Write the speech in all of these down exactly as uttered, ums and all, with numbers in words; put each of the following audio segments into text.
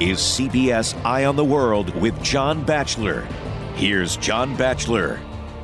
is C B S Eye on the World with John Batchelor. Here's John Batchelor.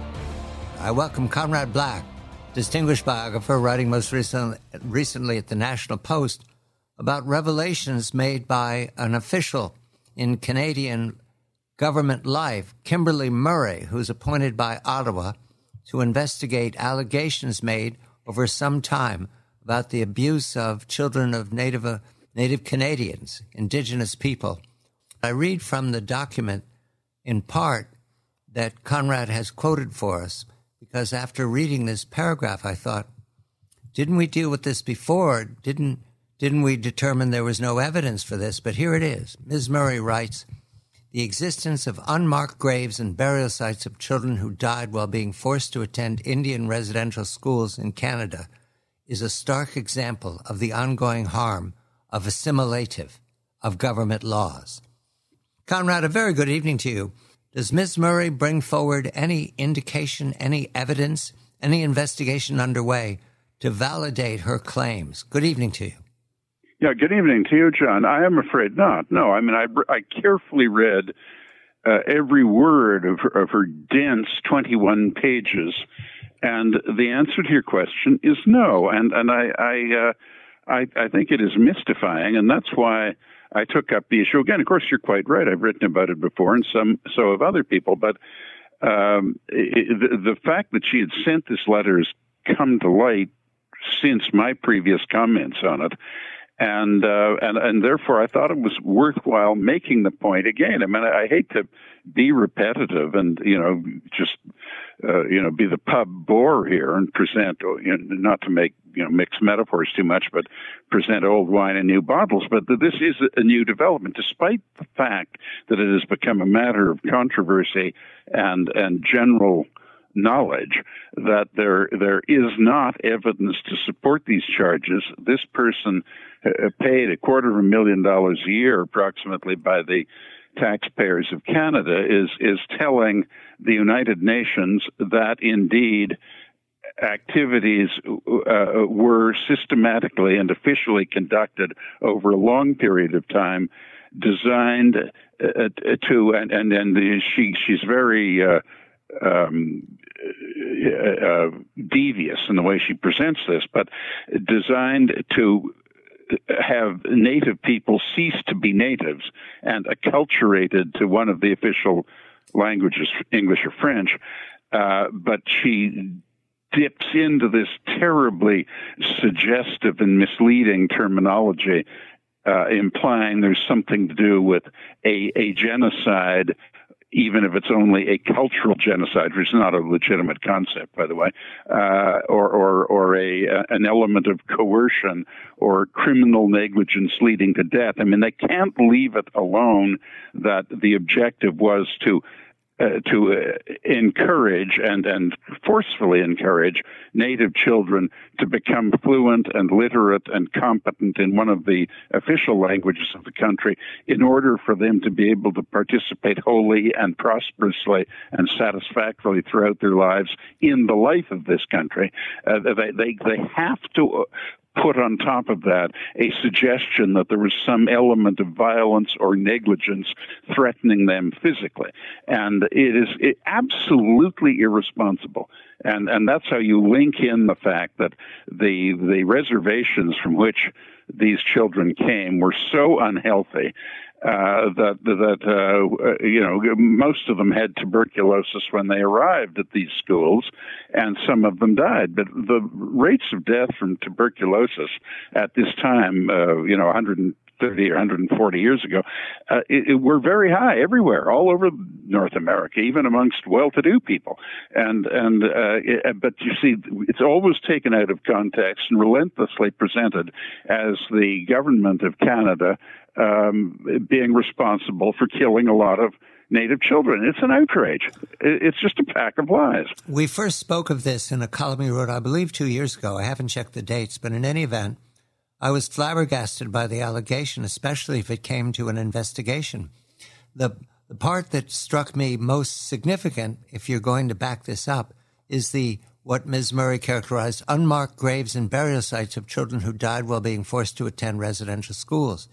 I welcome Conrad Black, distinguished biographer, writing most recently, recently at the National Post about revelations made by an official in Canadian government life, Kimberly Murray, who's appointed by Ottawa to investigate allegations made over some time about the abuse of children of Native, uh, Native Canadians, Indigenous people. I read from the document in part that Conrad has quoted for us, because after reading this paragraph, I thought, didn't we deal with this before? Didn't didn't we determine there was no evidence for this? But here it is. Miz Murray writes, the existence of unmarked graves and burial sites of children who died while being forced to attend Indian residential schools in Canada is a stark example of the ongoing harm of assimilative of government laws. Conrad, a very good evening to you. Does Miz Murray bring forward any indication, any evidence, any investigation underway to validate her claims? Good evening to you. Yeah, good evening to you, John. I am afraid not. No, I mean, I, I carefully read uh, every word of her, of her dense twenty-one pages, and the answer to your question is no. And and I I, uh, I I think it is mystifying, and that's why I took up the issue again. Of course, you're quite right. I've written about it before, and some so have other people. But um, it, the, the fact that she had sent this letter has come to light since my previous comments on it, and uh, and and therefore I thought it was worthwhile making the point again. I mean, I, I hate to be repetitive and you know just uh, you know be the pub bore here and present, you know, not to make you know mix metaphors too much, but present old wine in new bottles. But this is a new development, despite the fact that it has become a matter of controversy and and general knowledge that there there is not evidence to support these charges. This person uh, paid a quarter of a million dollars a year, approximately, by the taxpayers of Canada, is is telling the United Nations that indeed activities uh, were systematically and officially conducted over a long period of time, designed uh, to and and and she she's very uh, um, uh, devious in the way she presents this, but designed to have Native people cease to be natives and acculturated to one of the official languages, English or French. Uh, but she dips into this terribly suggestive and misleading terminology, uh, implying there's something to do with a, a genocide, even if it's only a cultural genocide, which is not a legitimate concept, by the way, uh, or or, or a uh, an element of coercion or criminal negligence leading to death. I mean, they can't leave it alone that the objective was to Uh, to uh, encourage and, and forcefully encourage Native children to become fluent and literate and competent in one of the official languages of the country in order for them to be able to participate wholly and prosperously and satisfactorily throughout their lives in the life of this country. Uh, they, they, they have to Uh, put on top of that a suggestion that there was some element of violence or negligence threatening them physically. And it is it, absolutely irresponsible. And and that's how you link in the fact that the the reservations from which these children came were so unhealthy Uh, that that uh, you know most of them had tuberculosis when they arrived at these schools, and some of them died. But the rates of death from tuberculosis at this time, uh, you know, one hundred thirty or one hundred forty years ago, uh, it, it were very high everywhere, all over North America, even amongst well-to-do people. And and uh, it, but you see, it's always taken out of context and relentlessly presented as the government of Canada Um, being responsible for killing a lot of Native children. It's an outrage. It's just a pack of lies. We first spoke of this in a column you wrote, I believe, two years ago. I haven't checked the dates, but in any event, I was flabbergasted by the allegation, especially if it came to an investigation. The, the part that struck me most significant, if you're going to back this up, is the what Miz Murray characterized unmarked graves and burial sites of children who died while being forced to attend residential schools.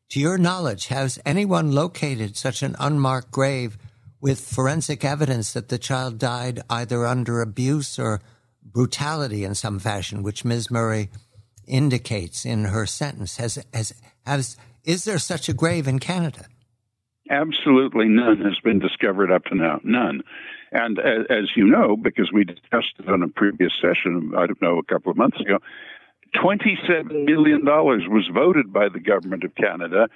To your knowledge, has anyone located such an unmarked grave with forensic evidence that the child died either under abuse or brutality in some fashion, which Miz Murray indicates in her sentence? Has, has, has, is there such a grave in Canada? Absolutely none has been discovered up to now. None. And as, as you know, because we discussed it on a previous session, I don't know, a couple of months ago, twenty-seven million dollars was voted by the government of Canada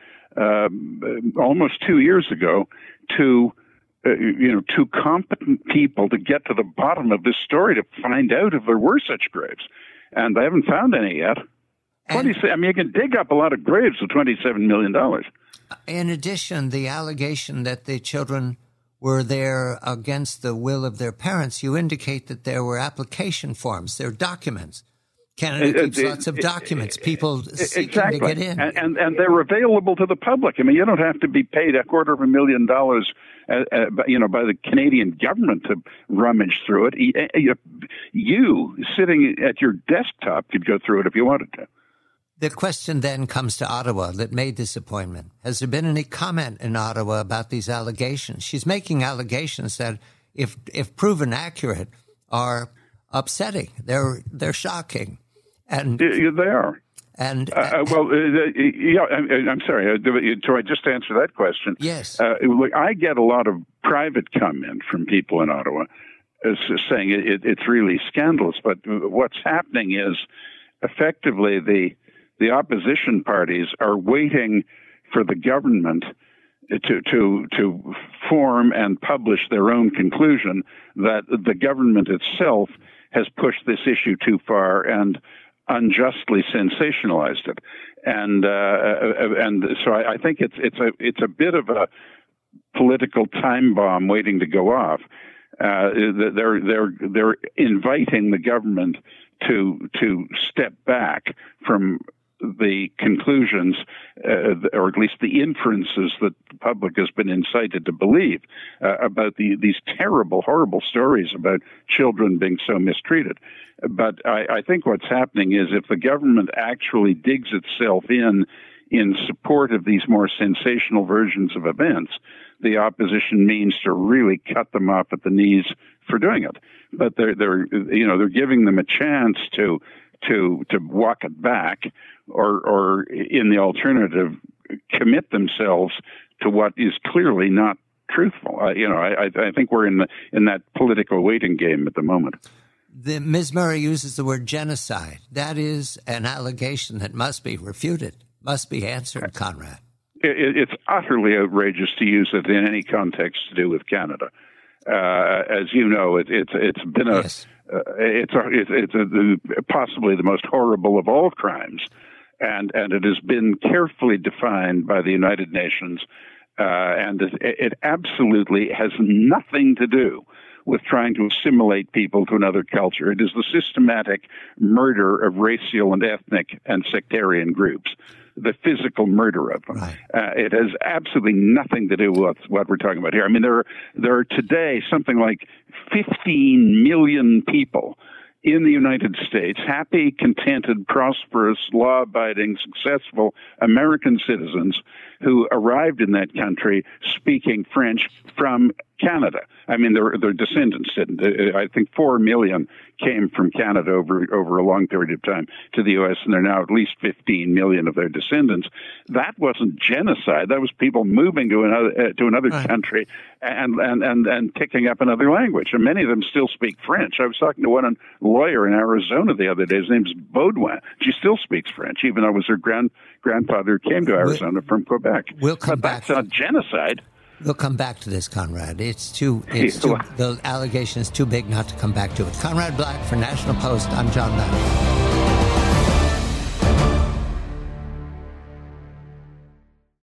um, almost two years ago to, uh, you know, to competent people to get to the bottom of this story to find out if there were such graves. And they haven't found any yet. twenty, I mean, you can dig up a lot of graves for twenty-seven million dollars. In addition, the allegation that the children were there against the will of their parents, you indicate that there were application forms, there are documents. Canada keeps lots of documents, people seeking exactly. to get in. And, and, and they're available to the public. I mean, you don't have to be paid a quarter of a million dollars, uh, uh, you know, by the Canadian government to rummage through it. You, you, sitting at your desktop, could go through it if you wanted to. The question then comes to Ottawa that made this appointment. Has there been any comment in Ottawa about these allegations? She's making allegations that, if if proven accurate, are upsetting. They're they're shocking, and yeah, they are. And uh, well, uh, yeah, I'm, I'm sorry. So I just answer that question. Yes, uh, I get a lot of private comment from people in Ottawa uh, saying it, it, it's really scandalous. But what's happening is, effectively, the The opposition parties are waiting for the government to to to form and publish their own conclusion that the government itself has pushed this issue too far and unjustly sensationalized it. And uh, and so I, I think it's it's a it's a bit of a political time bomb waiting to go off. Uh, they're they're they're inviting the government to to step back from the conclusions, uh, or at least the inferences that the public has been incited to believe uh, about the, these terrible, horrible stories about children being so mistreated. But I, I think what's happening is, if the government actually digs itself in in support of these more sensational versions of events, the opposition means to really cut them off at the knees for doing it. But they're they're you know they're giving them a chance to to to walk it back, or or in the alternative, commit themselves to what is clearly not truthful. Uh, you know, I, I think we're in the in that political waiting game at the moment. The, Miz Murray uses the word genocide. That is an allegation that must be refuted, must be answered, Conrad. It, it's utterly outrageous to use it in any context to do with Canada. Uh, as you know, it, it's it's been a yes. uh, it's a, it's, it's a, possibly the most horrible of all crimes, and and it has been carefully defined by the United Nations, uh, and it, it absolutely has nothing to do with trying to assimilate people to another culture. It is the systematic murder of racial and ethnic and sectarian groups, the physical murder of them. Right. Uh, it has absolutely nothing to do with what we're talking about here. I mean, there are, there are today something like fifteen million people in the United States, happy, contented, prosperous, law-abiding, successful American citizens who arrived in that country speaking French from Canada. I mean, their their descendants didn't. I think four million came from Canada over over a long period of time to the U S, and there are now at least fifteen million of their descendants. That wasn't genocide. That was people moving to another uh, to another right. country and, and and and picking up another language. And many of them still speak French. I was talking to one lawyer in Arizona the other day. His name's Baudouin. She still speaks French, even though it was her grand grandfather who came to Arizona we'll, from Quebec. We'll come but back. That's not genocide. We'll come back to this, Conrad. It's too, it's too, the allegation is too big not to come back to it. Conrad Black for National Post. I'm John Madden.